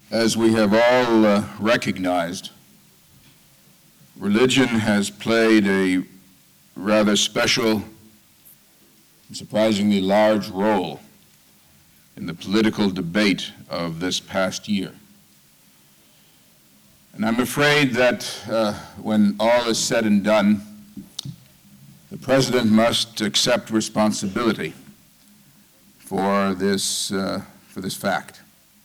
As we have all recognized, religion has played a rather special and surprisingly large role in the political debate of this past year. And I'm afraid that when all is said and done, the President must accept responsibility for this fact.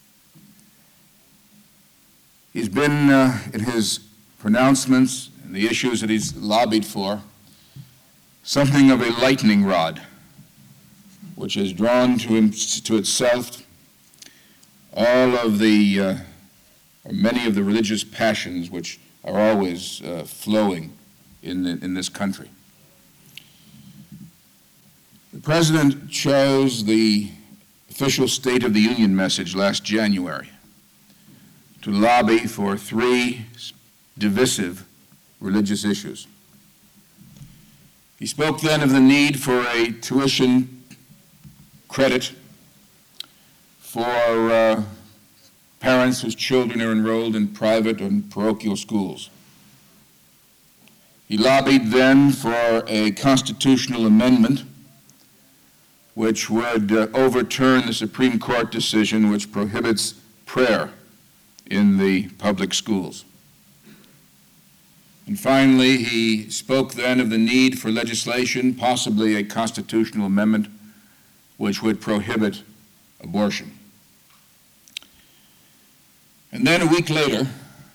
He's been, in his pronouncements and the issues that he's lobbied for, something of a lightning rod, which has drawn to itself all of the, or many of the religious passions which are always flowing in this country. The President chose the official State of the Union message last January to lobby for three divisive religious issues. He spoke then of the need for a tuition credit for parents whose children are enrolled in private and parochial schools. He lobbied then for a constitutional amendment which would overturn the Supreme Court decision which prohibits prayer in the public schools. And finally, he spoke then of the need for legislation, possibly a constitutional amendment, which would prohibit abortion. And then a week later,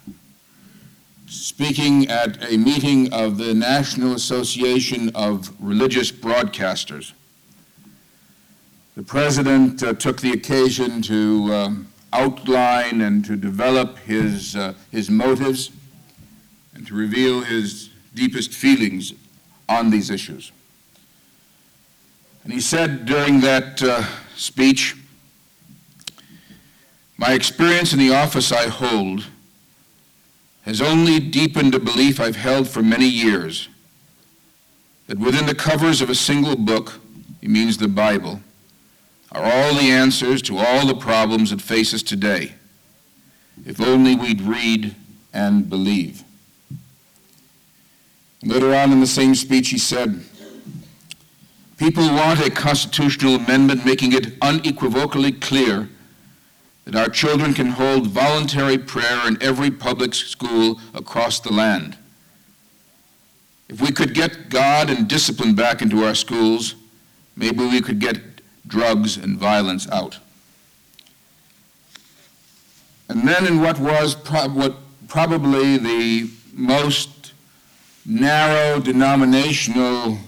speaking at a meeting of the National Association of Religious Broadcasters, the President took the occasion to outline and to develop his motives and to reveal his deepest feelings on these issues. And he said during that speech, "My experience in the office I hold has only deepened a belief I've held for many years, that within the covers of a single book," he means the Bible, "are all the answers to all the problems that face us today, if only we'd read and believe." And later on in the same speech he said, "People want a constitutional amendment making it unequivocally clear that our children can hold voluntary prayer in every public school across the land. If we could get God and discipline back into our schools, maybe we could get drugs and violence out." And then in what was probably the most narrow denominational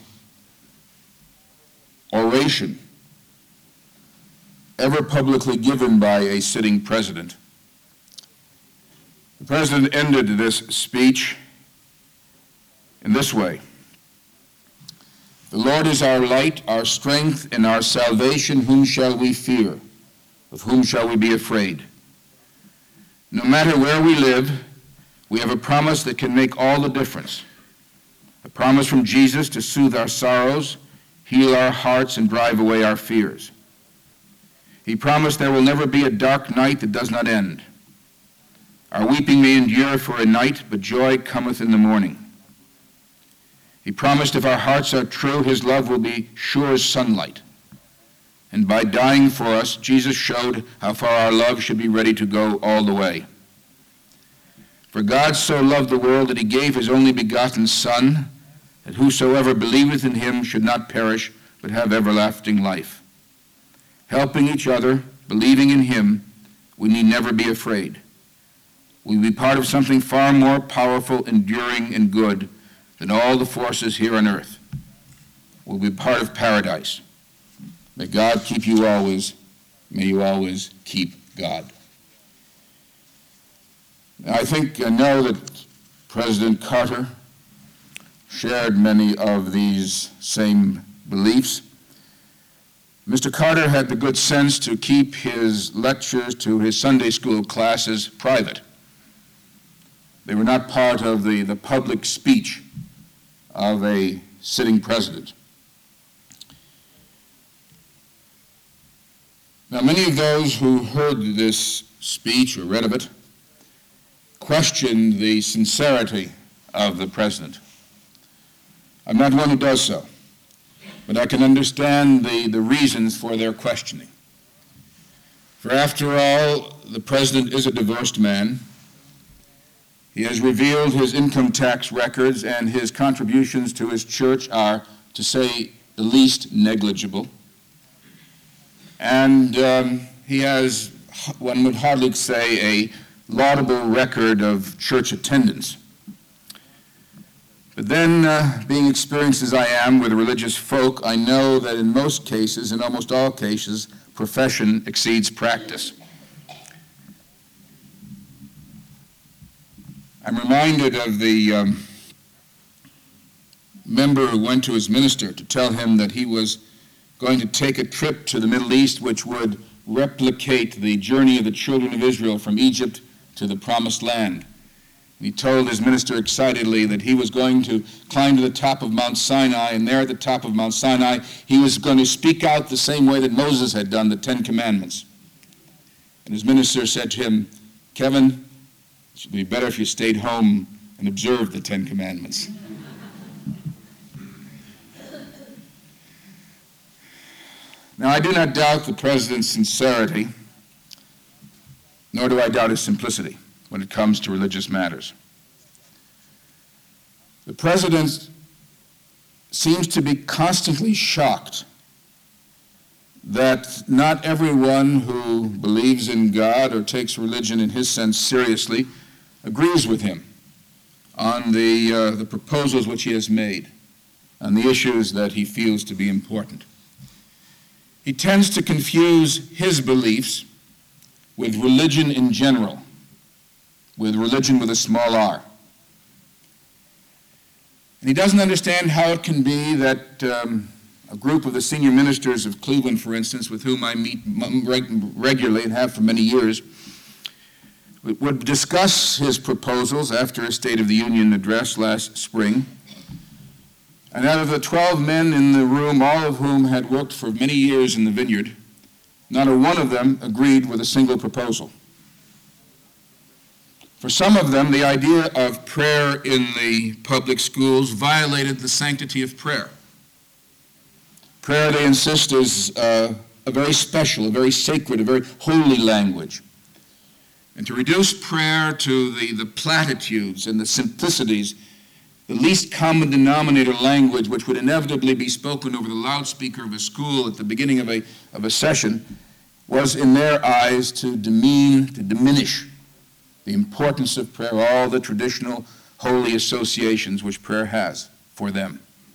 oration ever publicly given by a sitting president, the President ended this speech in this way: "The Lord is our light, our strength, and our salvation. Whom shall we fear? Of whom shall we be afraid? No matter where we live, we have a promise that can make all the difference. A promise from Jesus to soothe our sorrows, heal our hearts, and drive away our fears. He promised there will never be a dark night that does not end. Our weeping may endure for a night, but joy cometh in the morning. He promised if our hearts are true, his love will be sure as sunlight. And by dying for us, Jesus showed how far our love should be ready to go all the way. For God so loved the world that he gave his only begotten Son, that whosoever believeth in him should not perish, but have everlasting life. Helping each other, believing in him, we need never be afraid. We will be part of something far more powerful, enduring, and good than all the forces here on earth. We'll be part of paradise. May God keep you always. May you always keep God." Now, I know that President Carter shared many of these same beliefs. Mr. Carter had the good sense to keep his lectures to his Sunday school classes private. They were not part of the public speech of a sitting president. Now, many of those who heard this speech or read of it, questioned the sincerity of the president. I'm not one who does so, but I can understand the reasons for their questioning. For after all, the president is a divorced man. He has revealed his income tax records, and his contributions to his church are, to say the least, negligible. And he has, one would hardly say, a laudable record of church attendance. But then, being experienced as I am with religious folk, I know that in most cases, in almost all cases, profession exceeds practice. I'm reminded of the member who went to his minister to tell him that he was going to take a trip to the Middle East which would replicate the journey of the children of Israel from Egypt to the Promised Land. He told his minister excitedly that he was going to climb to the top of Mount Sinai, and there at the top of Mount Sinai, he was going to speak out the same way that Moses had done the Ten Commandments. And his minister said to him, "Kevin, it would be better if you stayed home and observed the Ten Commandments." Now, I do not doubt the president's sincerity, nor do I doubt his simplicity when it comes to religious matters. The president seems to be constantly shocked that not everyone who believes in God or takes religion in his sense seriously agrees with him on the proposals which he has made, on the issues that he feels to be important. He tends to confuse his beliefs with religion in general, with religion with a small r. And he doesn't understand how it can be that a group of the senior ministers of Cleveland, for instance, with whom I meet regularly and have for many years, would discuss his proposals after a State of the Union address last spring. And out of the 12 men in the room, all of whom had worked for many years in the vineyard, not a one of them agreed with a single proposal. For some of them, the idea of prayer in the public schools violated the sanctity of prayer. Prayer, they insist, is a very special, a very sacred, a very holy language. And to reduce prayer to the platitudes and the simplicities, the least common denominator language which would inevitably be spoken over the loudspeaker of a school at the beginning of a session, was in their eyes to diminish the importance of prayer, all the traditional holy associations which prayer has for them.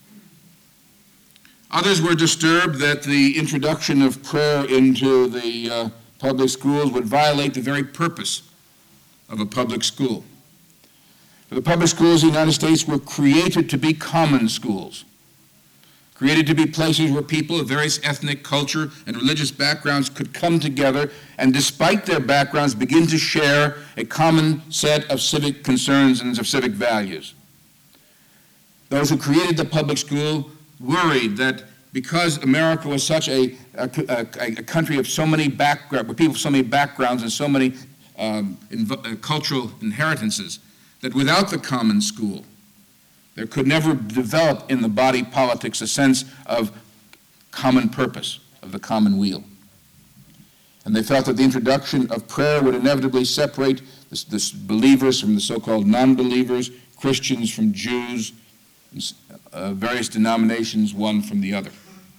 Others were disturbed that the introduction of prayer into the public schools would violate the very purpose of a public school. For the public schools in the United States were created to be common schools, created to be places where people of various ethnic, culture, and religious backgrounds could come together and, despite their backgrounds, begin to share a common set of civic concerns and of civic values. Those who created the public school worried that because America was such a country of so many backgrounds, with people of so many backgrounds and so many cultural inheritances, that without the common school, there could never develop in the body politics a sense of common purpose, of the common weal. And they felt that the introduction of prayer would inevitably separate the believers from the so-called non-believers, Christians from Jews, various denominations, one from the other.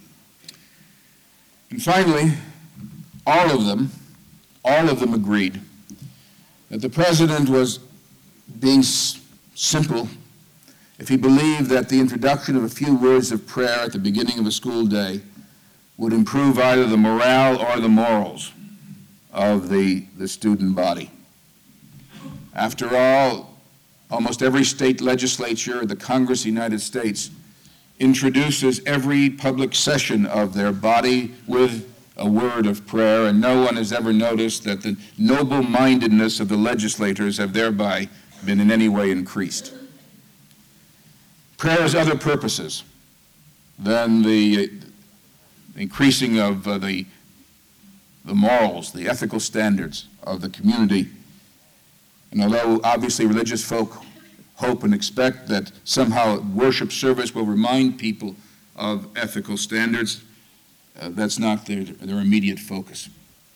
And finally, all of them agreed that the president was being simple if he believed that the introduction of a few words of prayer at the beginning of a school day would improve either the morale or the morals of the student body. After all, almost every state legislature, the Congress of the United States, introduces every public session of their body with a word of prayer, and no one has ever noticed that the noble-mindedness of the legislators have thereby been in any way increased. Prayer has other purposes than the increasing of the the morals, the ethical standards of the community. And although obviously religious folk hope and expect that somehow worship service will remind people of ethical standards, that's not their immediate focus.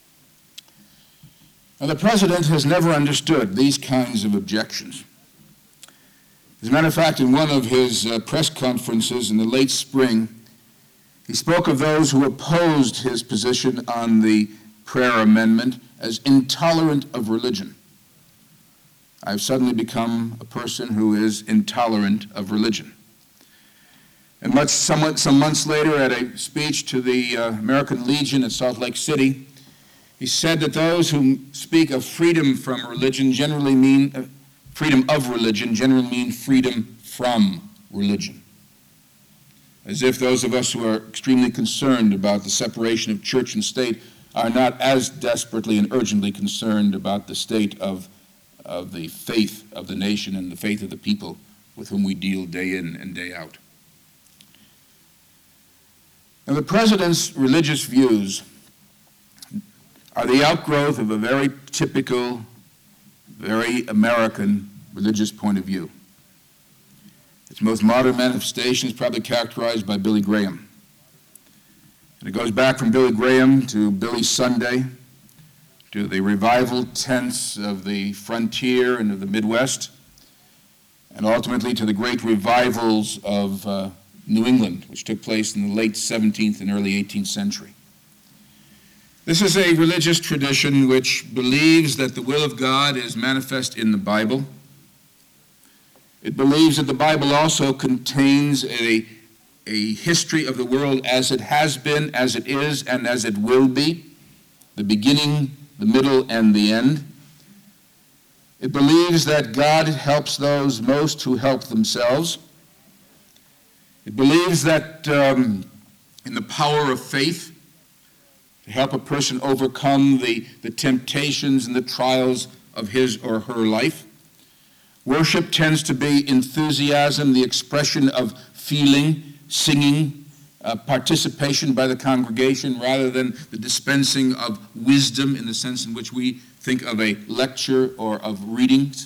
Now, the president has never understood these kinds of objections. As a matter of fact, in one of his press conferences in the late spring, he spoke of those who opposed his position on the prayer amendment as intolerant of religion. I've suddenly become a person who is intolerant of religion. And some months later, at a speech to the American Legion at Salt Lake City, he said that those who speak of freedom from religion generally mean freedom of religion, generally mean freedom from religion. As if those of us who are extremely concerned about the separation of church and state are not as desperately and urgently concerned about the state of the faith of the nation and the faith of the people with whom we deal day in and day out. Now, the president's religious views are the outgrowth of a very typical, very American religious point of view. Its most modern manifestation is probably characterized by Billy Graham. And it goes back from Billy Graham to Billy Sunday, to the revival tents of the frontier and of the Midwest, and ultimately to the great revivals of New England, which took place in the late 17th and early 18th century. This is a religious tradition which believes that the will of God is manifest in the Bible. It believes that the Bible also contains a history of the world as it has been, as it is, and as it will be, the beginning, the middle, and the end. It believes that God helps those most who help themselves. It believes that in the power of faith to help a person overcome the temptations and the trials of his or her life. Worship tends to be enthusiasm, the expression of feeling, singing, participation by the congregation, rather than the dispensing of wisdom in the sense in which we think of a lecture or of readings.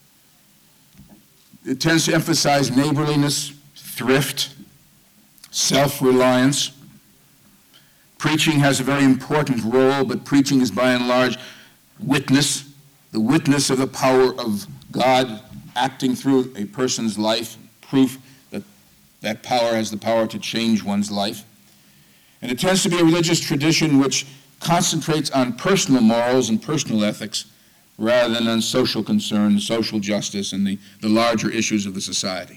It tends to emphasize neighborliness, thrift, self-reliance. Preaching has a very important role, but preaching is by and large witness, the witness of the power of God acting through a person's life, proof that that power has the power to change one's life. And it tends to be a religious tradition which concentrates on personal morals and personal ethics rather than on social concerns, social justice, and the larger issues of the society.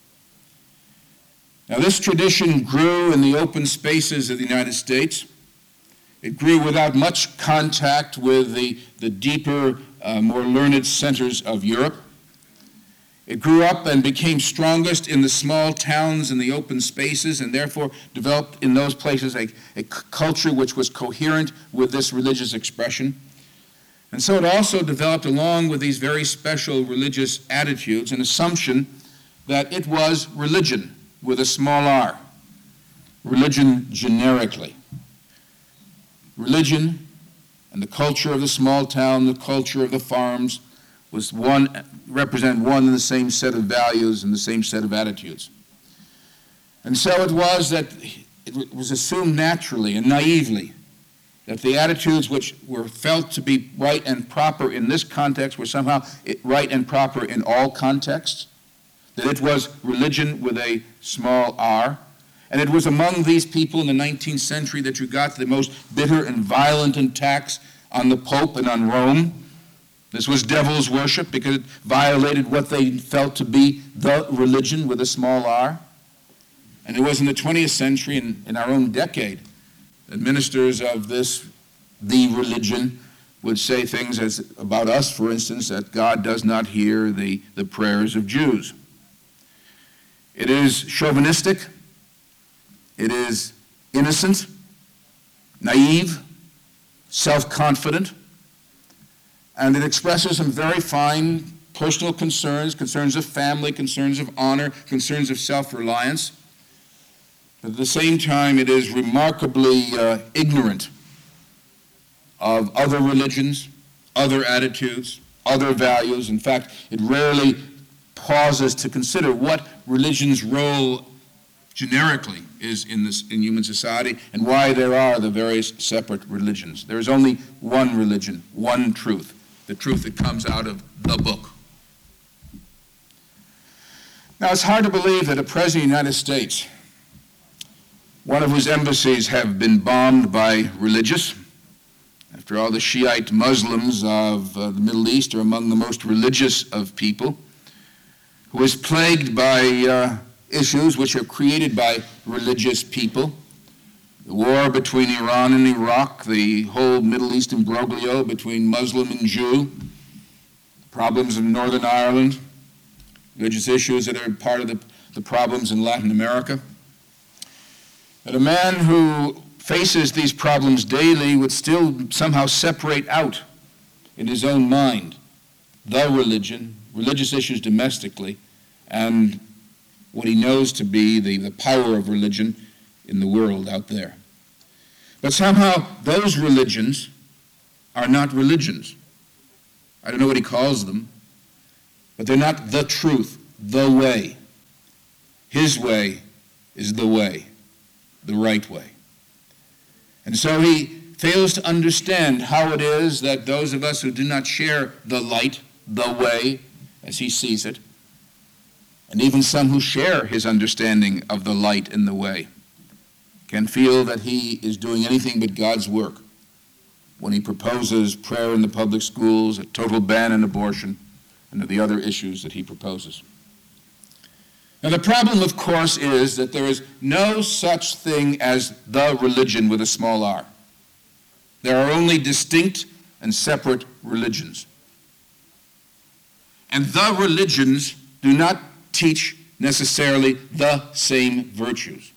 Now, this tradition grew in the open spaces of the United States. It grew without much contact with the deeper, more learned centers of Europe. It grew up and became strongest in the small towns and the open spaces, and therefore developed in those places a culture which was coherent with this religious expression. And so it also developed, along with these very special religious attitudes, an assumption that it was religion with a small r, religion generically. Religion and the culture of the small town, the culture of the farms, represent one and the same set of values and the same set of attitudes. And so it was that it was assumed naturally and naively that the attitudes which were felt to be right and proper in this context were somehow right and proper in all contexts, that it was religion with a small r. And it was among these people in the 19th century that you got the most bitter and violent attacks on the Pope and on Rome. This was devil's worship because it violated what they felt to be the religion with a small r. And it was in the 20th century, in our own decade, that ministers of the religion would say things as about us, for instance, that God does not hear the prayers of Jews. It is chauvinistic. It is innocent, naive, self-confident, and it expresses some very fine personal concerns, concerns of family, concerns of honor, concerns of self-reliance. But at the same time, it is remarkably ignorant of other religions, other attitudes, other values. In fact, it rarely pauses to consider what religion's role generically is in human society and why there are the various separate religions. There is only one religion, one truth, the truth that comes out of the book. Now, it's hard to believe that a president of the United States, one of whose embassies have been bombed by religious, after all, the Shiite Muslims of the Middle East are among the most religious of people, who is plagued by issues which are created by religious people. The war between Iran and Iraq, the whole Middle East imbroglio between Muslim and Jew, problems in Northern Ireland, religious issues that are part of the problems in Latin America. That a man who faces these problems daily would still somehow separate out in his own mind the religion, religious issues domestically, and what he knows to be the power of religion in the world out there. But somehow those religions are not religions. I don't know what he calls them, but they're not the truth, the way. His way is the way, the right way. And so he fails to understand how it is that those of us who do not share the light, the way, as he sees it, and even some who share his understanding of the light and the way, can feel that he is doing anything but God's work when he proposes prayer in the public schools, a total ban on abortion, and the other issues that he proposes. Now, the problem, of course, is that there is no such thing as the religion with a small r. There are only distinct and separate religions. And the religions do not teach necessarily the same virtues.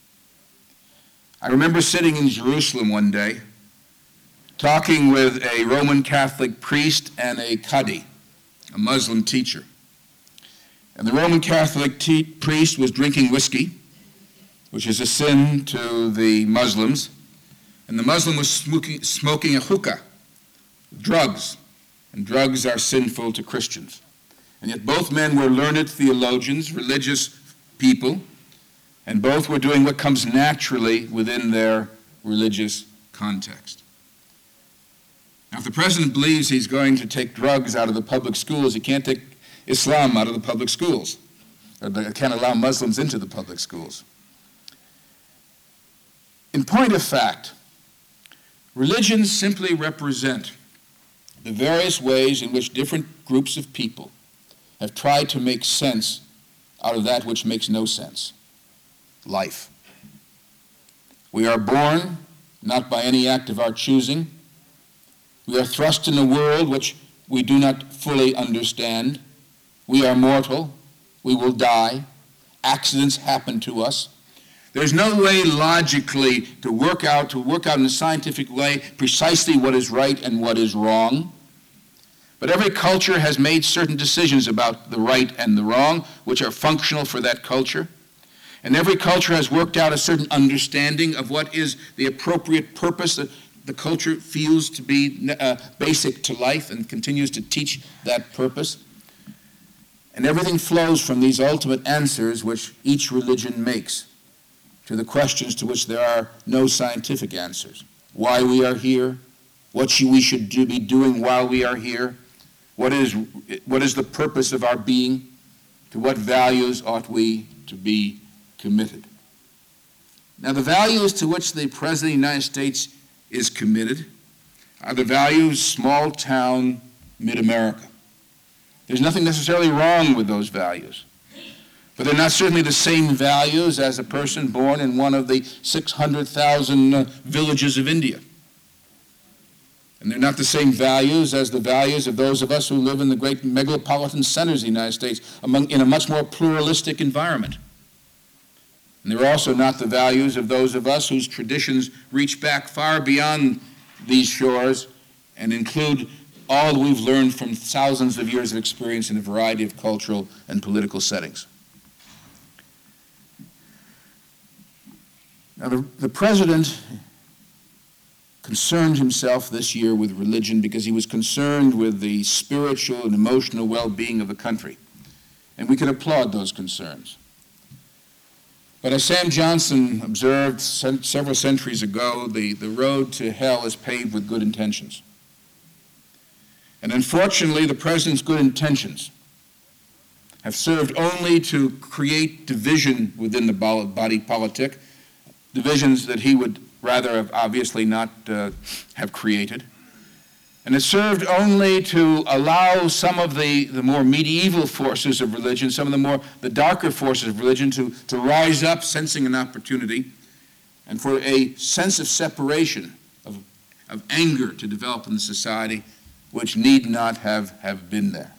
I remember sitting in Jerusalem one day, talking with a Roman Catholic priest and a Qadi, a Muslim teacher. And the Roman Catholic priest was drinking whiskey, which is a sin to the Muslims. And the Muslim was smoking a hookah, drugs. And drugs are sinful to Christians. And yet both men were learned theologians, religious people, and both were doing what comes naturally within their religious context. Now, if the president believes he's going to take drugs out of the public schools, he can't take Islam out of the public schools, or can't allow Muslims into the public schools. In point of fact, religions simply represent the various ways in which different groups of people have tried to make sense out of that which makes no sense: life. We are born not by any act of our choosing. We are thrust in a world which we do not fully understand. We are mortal. We will die. Accidents happen to us. There's no way logically to work out in a scientific way precisely what is right and what is wrong. But every culture has made certain decisions about the right and the wrong, which are functional for that culture. And every culture has worked out a certain understanding of what is the appropriate purpose that the culture feels to be basic to life and continues to teach that purpose. And everything flows from these ultimate answers which each religion makes to the questions to which there are no scientific answers. Why we are here, what we should be doing while we are here, what is the purpose of our being, to what values ought we to be committed. Now, the values to which the President of the United States is committed are the values small-town mid-America. There's nothing necessarily wrong with those values, but they're not certainly the same values as a person born in one of the 600,000 villages of India. And they're not the same values as the values of those of us who live in the great megalopolitan centers of the United States in a much more pluralistic environment. And they're also not the values of those of us whose traditions reach back far beyond these shores and include all we've learned from thousands of years of experience in a variety of cultural and political settings. Now, the president concerned himself this year with religion because he was concerned with the spiritual and emotional well-being of the country. And we can applaud those concerns. But as Sam Johnson observed several centuries ago, the road to hell is paved with good intentions. And unfortunately, the president's good intentions have served only to create division within the body politic, divisions that he would rather have obviously not have created. And it served only to allow some of the more medieval forces of religion, some of the darker forces of religion to rise up, sensing an opportunity, and for a sense of separation, of anger to develop in the society, which need not have been there.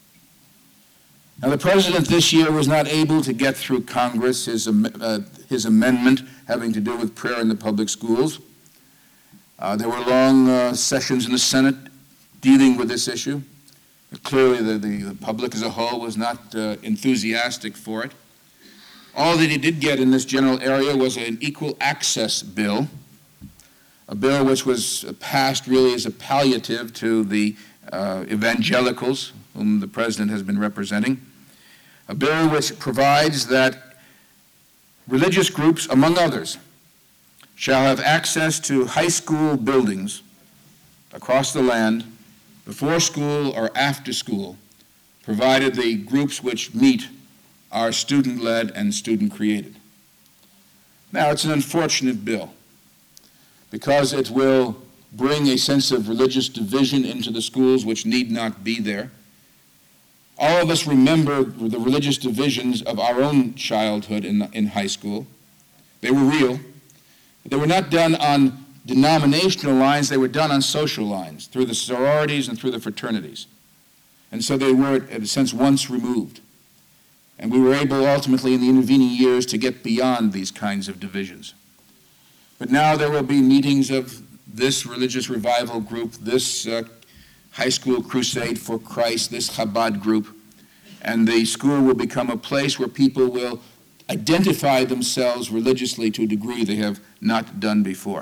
Now, the president this year was not able to get through Congress his amendment having to do with prayer in the public schools. There were long sessions in the Senate dealing with this issue. Clearly, the public as a whole was not enthusiastic for it. All that he did get in this general area was an equal access bill, a bill which was passed really as a palliative to the evangelicals whom the president has been representing, a bill which provides that religious groups, among others, shall have access to high school buildings across the land before school or after school, provided the groups which meet are student-led and student-created. Now, it's an unfortunate bill because it will bring a sense of religious division into the schools which need not be there. All of us remember the religious divisions of our own childhood in high school. They were real. They were not done on denominational lines, they were done on social lines, through the sororities and through the fraternities. And so they were, in a sense, once removed. And we were able ultimately in the intervening years to get beyond these kinds of divisions. But now there will be meetings of this religious revival group, this high school crusade for Christ, this Chabad group, and the school will become a place where people will identify themselves religiously to a degree they have not done before.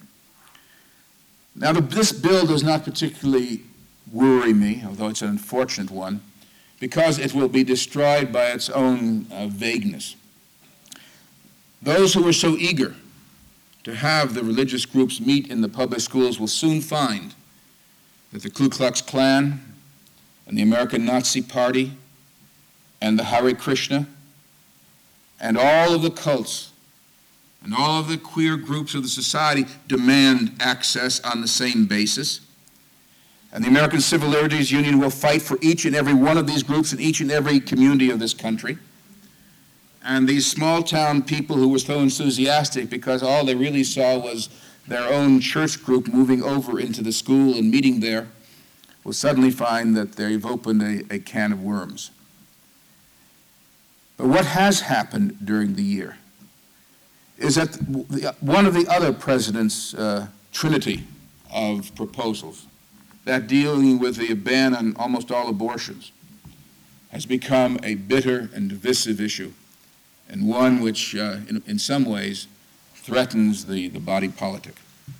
Now, this bill does not particularly worry me, although it's an unfortunate one, because it will be destroyed by its own vagueness. Those who were so eager to have the religious groups meet in the public schools will soon find that the Ku Klux Klan and the American Nazi Party and the Hare Krishna and all of the cults and all of the queer groups of the society demand access on the same basis. And the American Civil Liberties Union will fight for each and every one of these groups in each and every community of this country. And these small-town people who were so enthusiastic because all they really saw was their own church group moving over into the school and meeting there will suddenly find that they've opened a can of worms. But what has happened during the year is that one of the other president's trinity of proposals, that dealing with the ban on almost all abortions, has become a bitter and divisive issue, and one which, in some ways, threatens the body politic.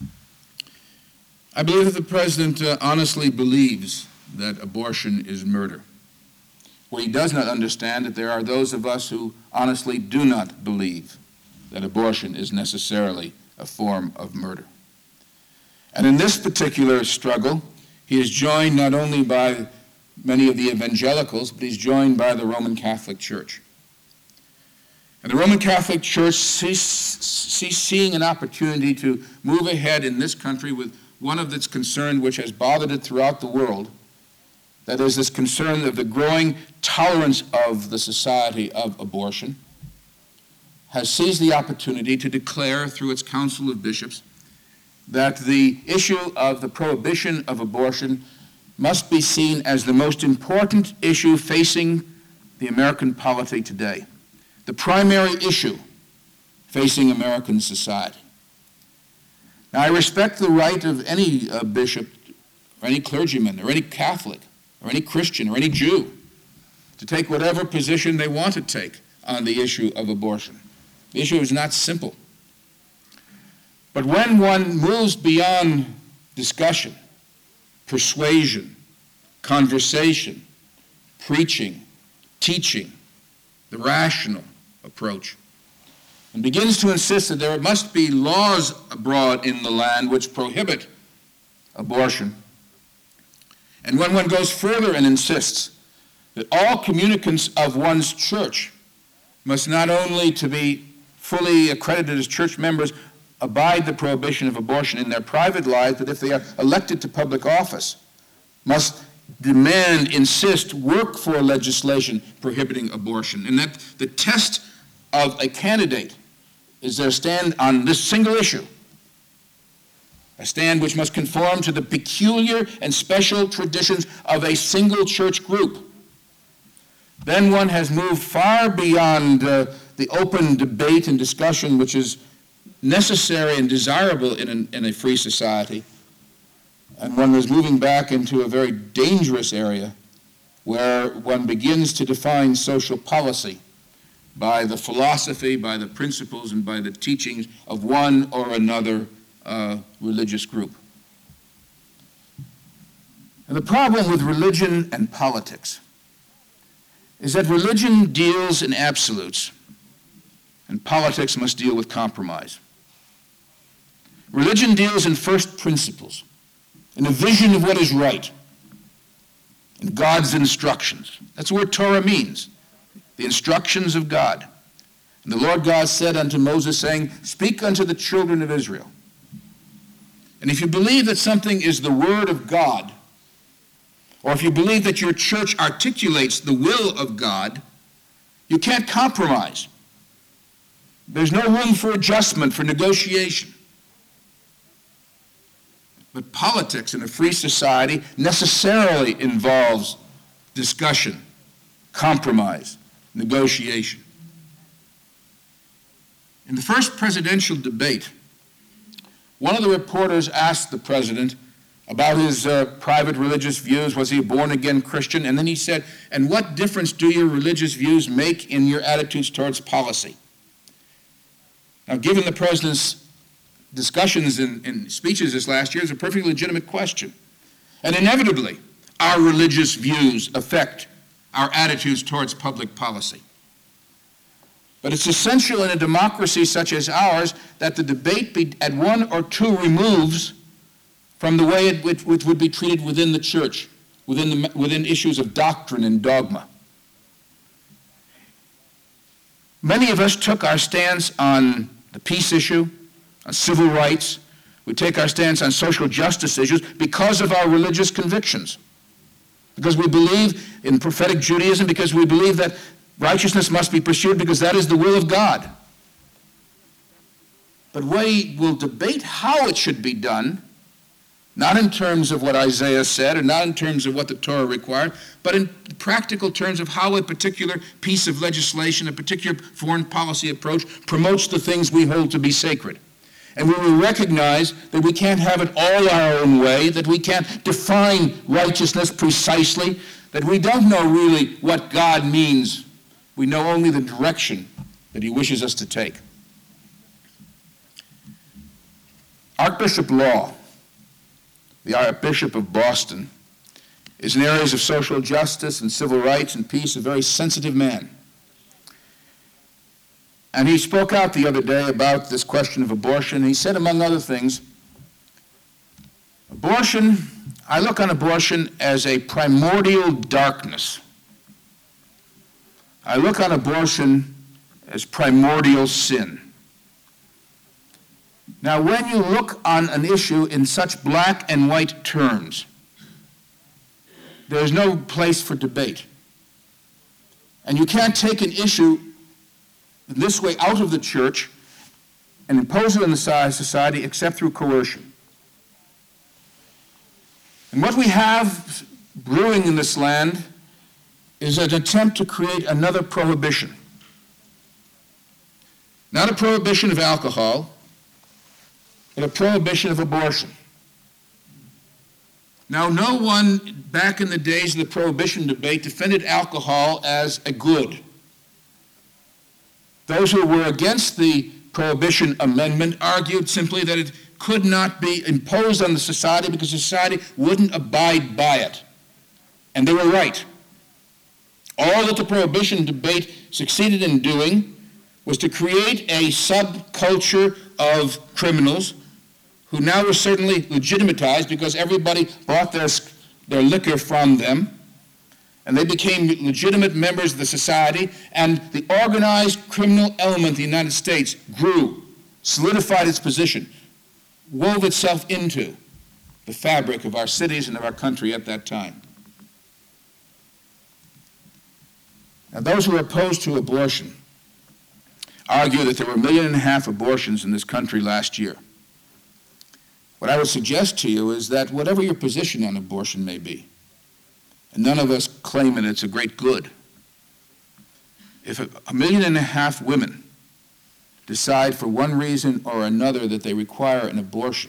I believe that the president honestly believes that abortion is murder. What he does not understand that there are those of us who honestly do not believe that abortion is necessarily a form of murder. And in this particular struggle, he is joined not only by many of the evangelicals, but he's joined by the Roman Catholic Church. And the Roman Catholic Church seeing an opportunity to move ahead in this country with one of its concerns which has bothered it throughout the world, that is this concern of the growing tolerance of the society of abortion, has seized the opportunity to declare through its Council of Bishops that the issue of the prohibition of abortion must be seen as the most important issue facing the American polity today, the primary issue facing American society. Now, I respect the right of any bishop or any clergyman or any Catholic or any Christian or any Jew to take whatever position they want to take on the issue of abortion. The issue is not simple. But when one moves beyond discussion, persuasion, conversation, preaching, teaching, the rational approach, and begins to insist that there must be laws abroad in the land which prohibit abortion, and when one goes further and insists that all communicants of one's church must not only to be fully accredited as church members abide the prohibition of abortion in their private lives, but if they are elected to public office, must demand, insist, work for legislation prohibiting abortion. And that the test of a candidate is their stand on this single issue, a stand which must conform to the peculiar and special traditions of a single church group. Then one has moved far beyond the open debate and discussion which is necessary and desirable in a free society, and one is moving back into a very dangerous area where one begins to define social policy by the philosophy, by the principles, and by the teachings of one or another religious group. And the problem with religion and politics is that religion deals in absolutes, and politics must deal with compromise. Religion deals in first principles, in a vision of what is right, in God's instructions. That's what Torah means, the instructions of God. And the Lord God said unto Moses, saying, "Speak unto the children of Israel." And if you believe that something is the word of God, or if you believe that your church articulates the will of God, you can't compromise. There's no room for adjustment, for negotiation. But politics in a free society necessarily involves discussion, compromise, negotiation. In the first presidential debate, one of the reporters asked the president about his private religious views. Was he a born-again Christian? And then he said, "And what difference do your religious views make in your attitudes towards policy?" Now, given the president's discussions in speeches this last year, it's a perfectly legitimate question. And inevitably, our religious views affect our attitudes towards public policy. But it's essential in a democracy such as ours that the debate be at one or two removes from the way it would be treated within the church, within issues of doctrine and dogma. Many of us took our stance on the peace issue, on civil rights. We take our stance on social justice issues because of our religious convictions, because we believe in prophetic Judaism, because we believe that righteousness must be pursued because that is the will of God. But we will debate how it should be done, not in terms of what Isaiah said, or not in terms of what the Torah required, but in practical terms of how a particular piece of legislation, a particular foreign policy approach promotes the things we hold to be sacred. And we will recognize that we can't have it all our own way, that we can't define righteousness precisely, that we don't know really what God means. We know only the direction that he wishes us to take. Archbishop Law, the Archbishop of Boston, is in areas of social justice and civil rights and peace a very sensitive man. And he spoke out the other day about this question of abortion. He said, among other things, I look on abortion as a primordial darkness. I look on abortion as primordial sin. Now, when you look on an issue in such black and white terms, there's no place for debate. And you can't take an issue this way out of the church and impose it on the society except through coercion. And what we have brewing in this land is an attempt to create another prohibition. Not a prohibition of alcohol, but a prohibition of abortion. Now, no one back in the days of the prohibition debate defended alcohol as a good. Those who were against the Prohibition Amendment argued simply that it could not be imposed on the society because society wouldn't abide by it. And they were right. All that the prohibition debate succeeded in doing was to create a subculture of criminals who now were certainly legitimatized because everybody bought their liquor from them, and they became legitimate members of the society, and the organized criminal element of the United States grew, solidified its position, wove itself into the fabric of our cities and of our country at that time. Now, those who are opposed to abortion argue that there were 1.5 million abortions in this country last year. What I would suggest to you is that whatever your position on abortion may be, and none of us claim that it's a great good, if 1.5 million women decide for one reason or another that they require an abortion,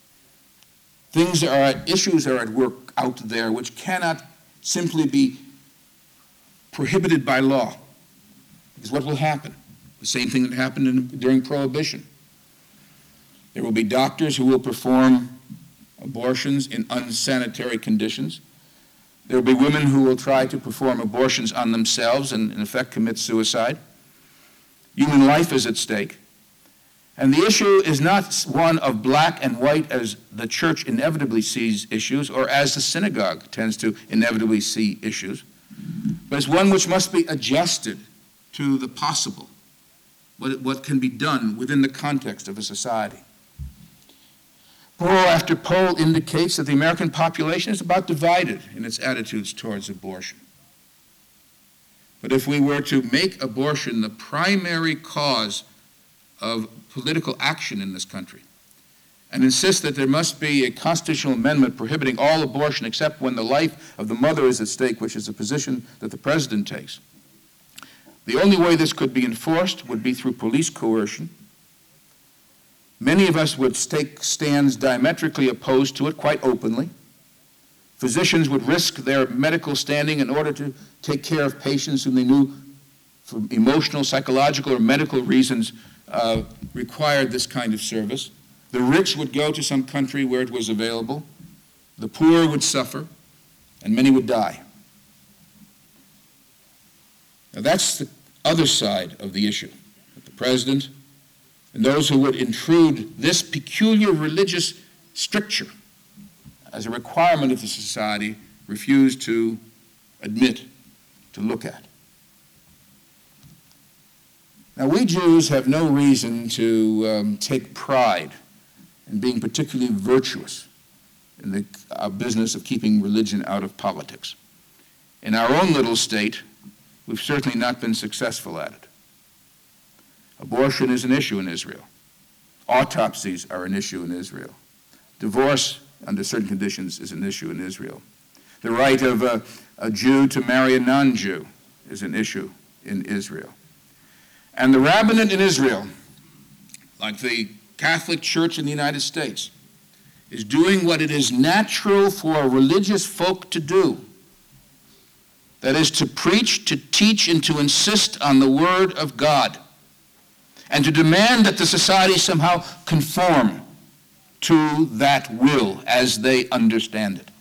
issues are at work out there which cannot simply be prohibited by law. Because what will happen? The same thing that happened during Prohibition. There will be doctors who will perform abortions in unsanitary conditions. There will be women who will try to perform abortions on themselves and, in effect, commit suicide. Human life is at stake. And the issue is not one of black and white as the church inevitably sees issues or as the synagogue tends to inevitably see issues, but it's one which must be adjusted to the possible, what can be done within the context of a society. Poll after poll indicates that the American population is about divided in its attitudes towards abortion. But if we were to make abortion the primary cause of political action in this country and insist that there must be a constitutional amendment prohibiting all abortion except when the life of the mother is at stake, which is a position that the president takes, the only way this could be enforced would be through police coercion. Many of us would take stands diametrically opposed to it quite openly. Physicians would risk their medical standing in order to take care of patients whom they knew for emotional, psychological, or medical reasons required this kind of service. The rich would go to some country where it was available. The poor would suffer, and many would die. Now that's the other side of the issue. The president and those who would intrude this peculiar religious stricture as a requirement of the society refuse to admit, to look at. Now, we Jews have no reason to take pride in being particularly virtuous in our business of keeping religion out of politics. In our own little state, we've certainly not been successful at it. Abortion is an issue in Israel. Autopsies are an issue in Israel. Divorce, under certain conditions, is an issue in Israel. The right of a Jew to marry a non-Jew is an issue in Israel. And the rabbinate in Israel, like the Catholic Church in the United States, is doing what it is natural for religious folk to do. That is, to preach, to teach, and to insist on the Word of God, and to demand that the society somehow conform to that will as they understand it.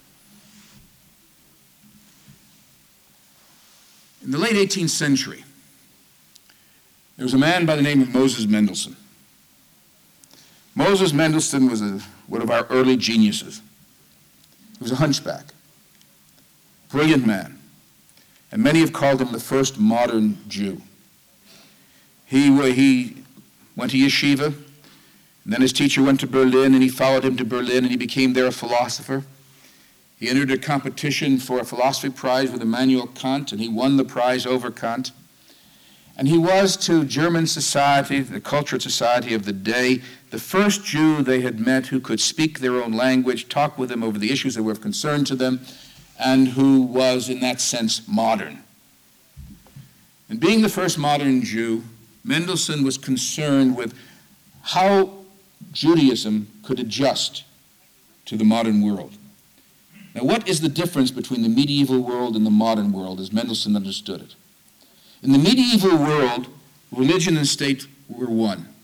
In the late 18th century, there was a man by the name of Moses Mendelssohn. Moses Mendelssohn was one of our early geniuses. He was a hunchback, brilliant man, and many have called him the first modern Jew. He went to yeshiva, and then his teacher went to Berlin, and he followed him to Berlin, and he became there a philosopher. He entered a competition for a philosophy prize with Immanuel Kant, and he won the prize over Kant. And he was to German society, the cultured society of the day, the first Jew they had met who could speak their own language, talk with them over the issues that were of concern to them, and who was, in that sense, modern. And being the first modern Jew, Mendelssohn was concerned with how Judaism could adjust to the modern world. Now, what is the difference between the medieval world and the modern world, as Mendelssohn understood it? In the medieval world, religion and state were one.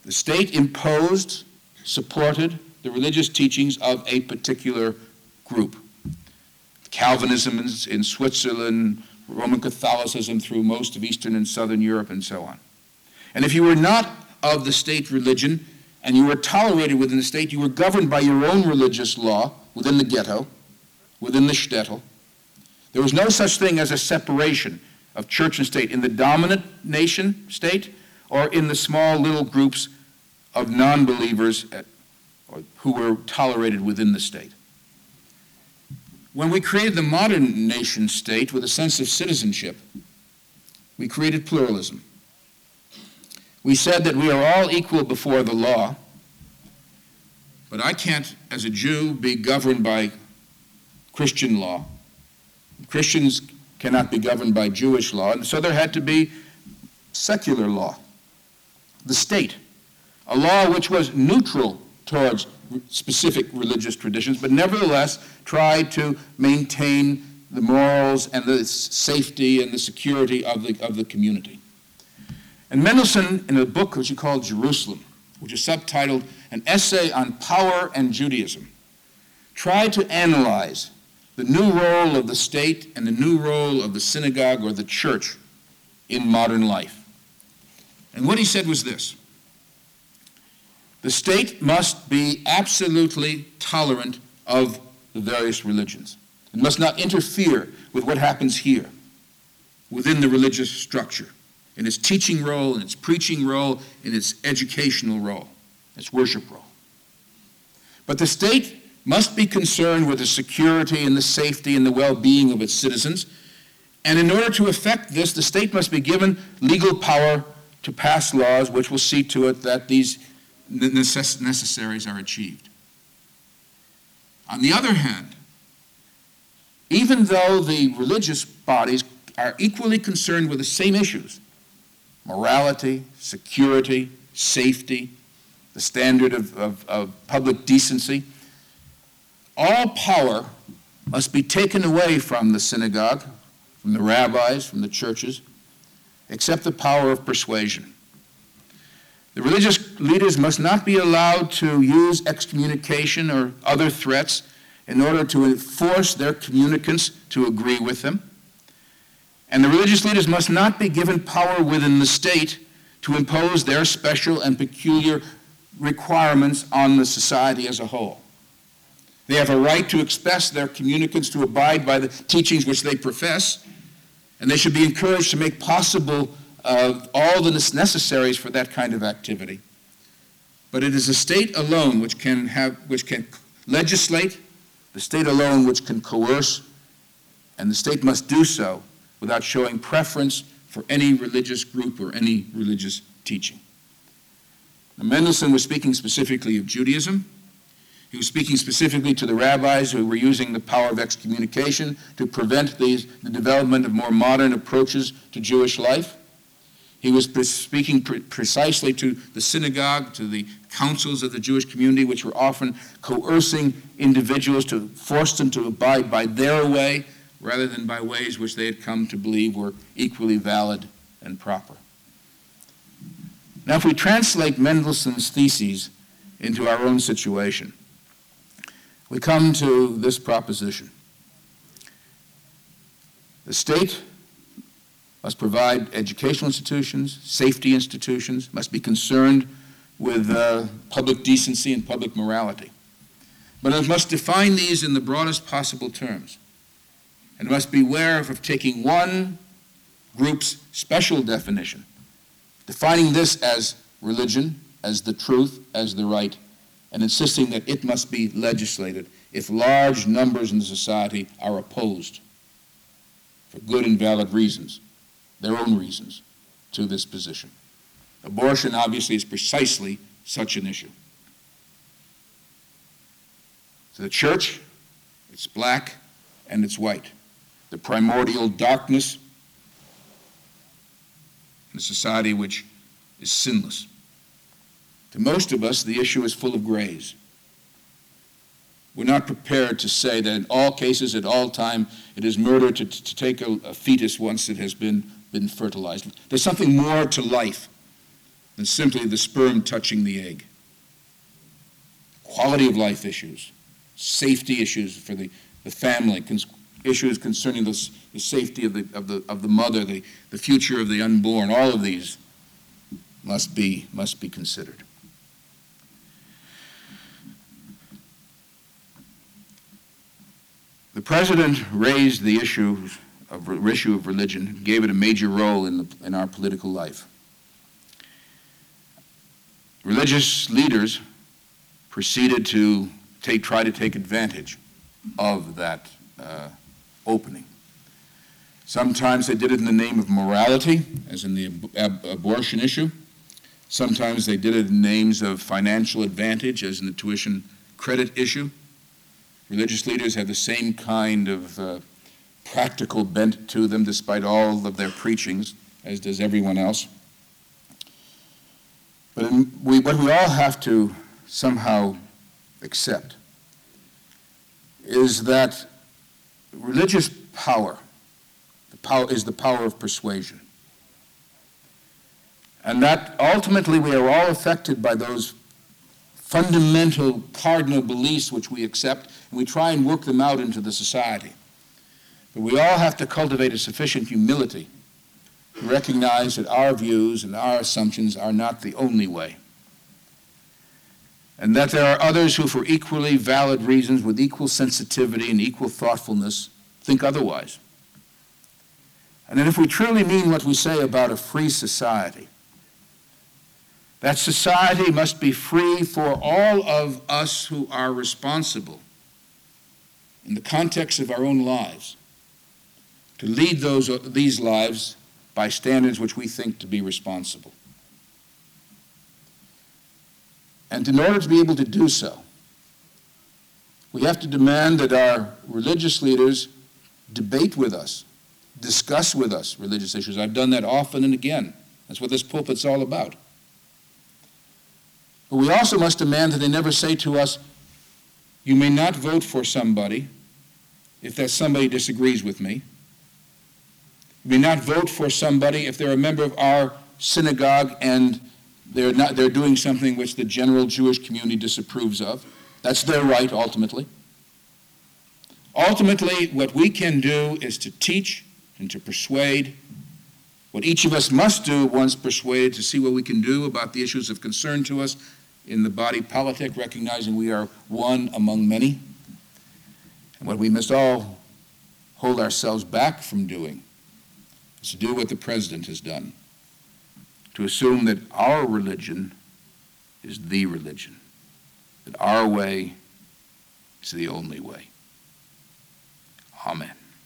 The state imposed, supported the religious teachings of a particular group. Calvinism in Switzerland, Roman Catholicism through most of Eastern and Southern Europe, and so on. And if you were not of the state religion and you were tolerated within the state, you were governed by your own religious law within the ghetto, within the shtetl. There was no such thing as a separation of church and state in the dominant nation state or in the small little groups of non-believers who were tolerated within the state. When we created the modern nation state with a sense of citizenship, we created pluralism. We said that we are all equal before the law, but I can't, as a Jew, be governed by Christian law. Christians cannot be governed by Jewish law, and so there had to be secular law, the state, a law which was neutral towards specific religious traditions, but nevertheless tried to maintain the morals and the safety and the security of the community. And Mendelssohn, in a book which he called Jerusalem, which is subtitled An Essay on Power and Judaism, tried to analyze the new role of the state and the new role of the synagogue or the church in modern life. And what he said was this: the state must be absolutely tolerant of the various religions. It must not interfere with what happens here within the religious structure, in its teaching role, in its preaching role, in its educational role, its worship role. But the state must be concerned with the security and the safety and the well-being of its citizens, and in order to effect this, the state must be given legal power to pass laws which will see to it that these necessaries are achieved. On the other hand, even though the religious bodies are equally concerned with the same issues, morality, security, safety, the standard of public decency, all power must be taken away from the synagogue, from the rabbis, from the churches, except the power of persuasion. The religious leaders must not be allowed to use excommunication or other threats in order to force their communicants to agree with them. And the religious leaders must not be given power within the state to impose their special and peculiar requirements on the society as a whole. They have a right to expect their communicants to abide by the teachings which they profess, and they should be encouraged to make possible all the necessaries for that kind of activity. But it is the state alone which can legislate, the state alone which can coerce, and the state must do so without showing preference for any religious group or any religious teaching. Now, Mendelssohn was speaking specifically of Judaism. He was speaking specifically to the rabbis who were using the power of excommunication to prevent the development of more modern approaches to Jewish life. He was speaking precisely to the synagogue, to the councils of the Jewish community, which were often coercing individuals to force them to abide by their way rather than by ways which they had come to believe were equally valid and proper. Now, if we translate Mendelssohn's theses into our own situation, we come to this proposition. The state must provide educational institutions, safety institutions, must be concerned with public decency and public morality. But it must define these in the broadest possible terms. And must beware of taking one group's special definition, defining this as religion, as the truth, as the right, and insisting that it must be legislated if large numbers in the society are opposed for good and valid reasons, their own reasons, to this position. Abortion, obviously, is precisely such an issue. To the church, it's black and it's white. The primordial darkness in a society which is sinless. To most of us, the issue is full of grays. We're not prepared to say that in all cases, at all time, it is murder to take a fetus once it has been fertilized. There's something more to life than simply the sperm touching the egg. Quality of life issues, safety issues for the family, issues concerning the safety of the mother, the future of the unborn, all of these must be considered. The president raised the issue of religion, gave it a major role in our political life. Religious leaders proceeded to try to take advantage of that opening. Sometimes they did it in the name of morality, as in the abortion issue. Sometimes they did it in names of financial advantage, as in the tuition credit issue. Religious leaders have the same kind of practical bent to them, despite all of their preachings, as does everyone else. But what we all have to somehow accept is that religious power is the power of persuasion. And that ultimately we are all affected by those fundamental cardinal beliefs which we accept, and we try and work them out into the society. But we all have to cultivate a sufficient humility to recognize that our views and our assumptions are not the only way. And that there are others who, for equally valid reasons, with equal sensitivity and equal thoughtfulness, think otherwise. And that if we truly mean what we say about a free society, that society must be free for all of us who are responsible in the context of our own lives to lead these lives by standards which we think to be responsible. And in order to be able to do so, we have to demand that our religious leaders debate with us, discuss with us religious issues. I've done that often and again. That's what this pulpit's all about. But we also must demand that they never say to us, you may not vote for somebody if that somebody disagrees with me. You may not vote for somebody if they're a member of our synagogue and they're doing something which the general Jewish community disapproves of. That's their right, ultimately. Ultimately, what we can do is to teach and to persuade. What each of us must do once persuaded, to see what we can do about the issues of concern to us in the body politic, recognizing we are one among many. And what we must all hold ourselves back from doing is to do what the president has done, to assume that our religion is the religion, that our way is the only way. Amen.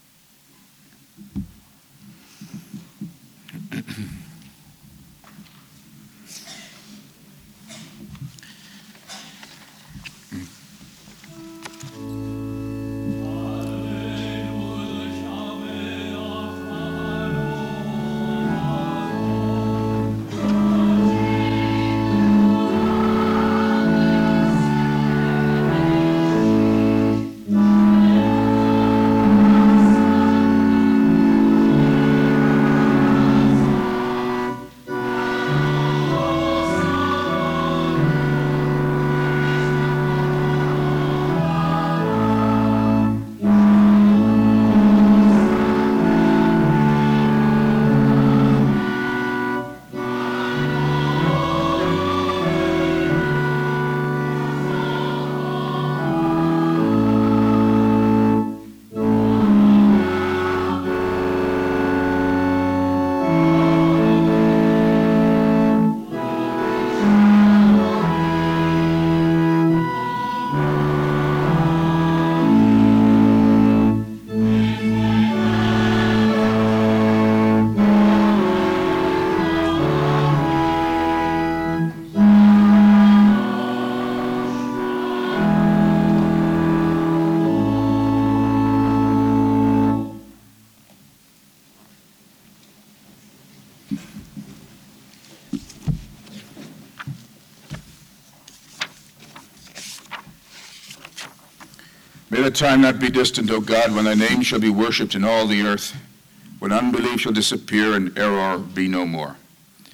May the time not be distant, O God, when thy name shall be worshipped in all the earth, when unbelief shall disappear and error be no more.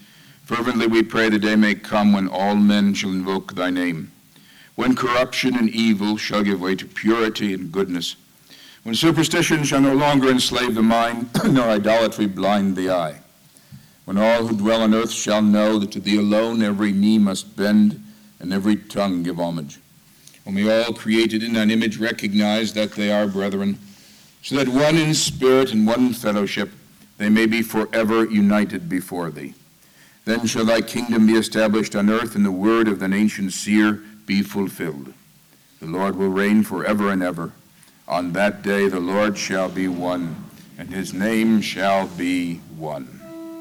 Fervently we pray the day may come when all men shall invoke thy name, when corruption and evil shall give way to purity and goodness, when superstition shall no longer enslave the mind, nor idolatry blind the eye, when all who dwell on earth shall know that to thee alone every knee must bend and every tongue give homage. When we all created in thine image recognize that they are brethren, so that one in spirit and one in fellowship they may be forever united before thee. Then shall thy kingdom be established on earth, and the word of thine ancient seer be fulfilled. The Lord will reign forever and ever. On that day the Lord shall be one, and his name shall be one.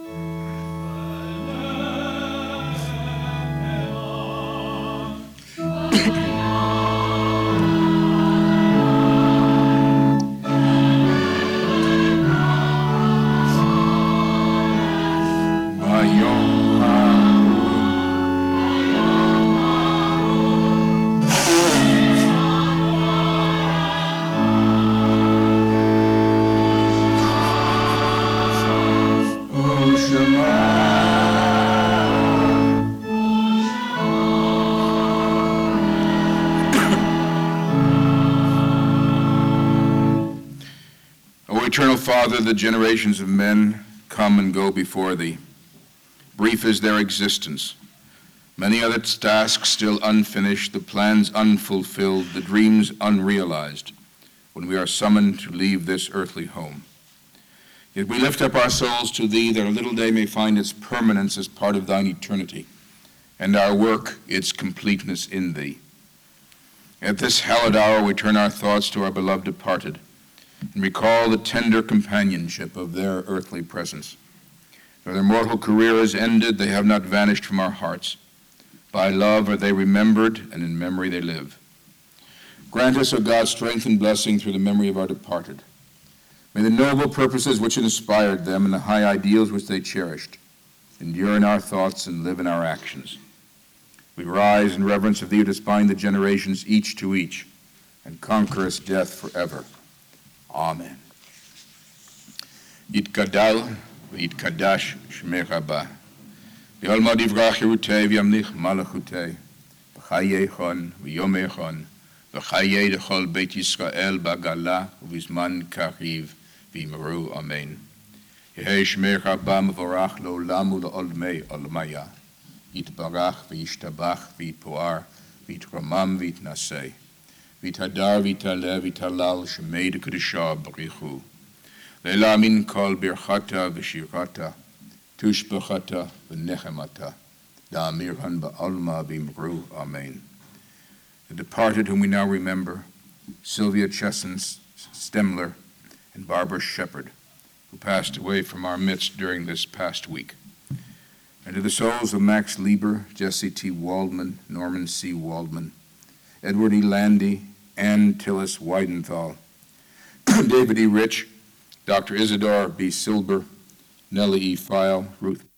Eternal Father, the generations of men come and go before thee. Brief is their existence. Many are its tasks still unfinished, the plans unfulfilled, the dreams unrealized, when we are summoned to leave this earthly home. Yet we lift up our souls to thee, that our little day may find its permanence as part of thine eternity, and our work its completeness in thee. At this hallowed hour we turn our thoughts to our beloved departed, and recall the tender companionship of their earthly presence. Though their mortal career is ended, they have not vanished from our hearts. By love are they remembered, and in memory they live. Grant us, O God, strength and blessing through the memory of our departed. May the noble purposes which inspired them and the high ideals which they cherished endure in our thoughts and live in our actions. We rise in reverence of thee to bind the generations each to each and conquerous death forever. Amen. Yitkadal v'yitkadash shmecha ba. V'yolmod yivrach Yerutei v'yamlich malachutei. V'chayei chon v'yomei chon. V'chayei dechol Beit Yisrael b'gala u'vizman kariv v'yimeru. Amen. Yehei shmecha ba mevorach le'olam u'le'olmei olmaya. Yitbarach v'yishtabach v'yitpoar v'yitramam v'yitnasei. Vitadar vitale vitalal shemei de kedusha b'richu. Leila min kol birchata v'shirata, tushbechata v'nechemata, da'amirhan ba'alma b'imru. Amen. The departed whom we now remember, Sylvia Chesson Stemler and Barbara Shepard, who passed away from our midst during this past week. And to the souls of Max Lieber, Jesse T. Waldman, Norman C. Waldman, Edward E. Landy, Ann Tillis Weidenthal, David E. Rich, Dr. Isidore B. Silber, Nellie E. File, Ruth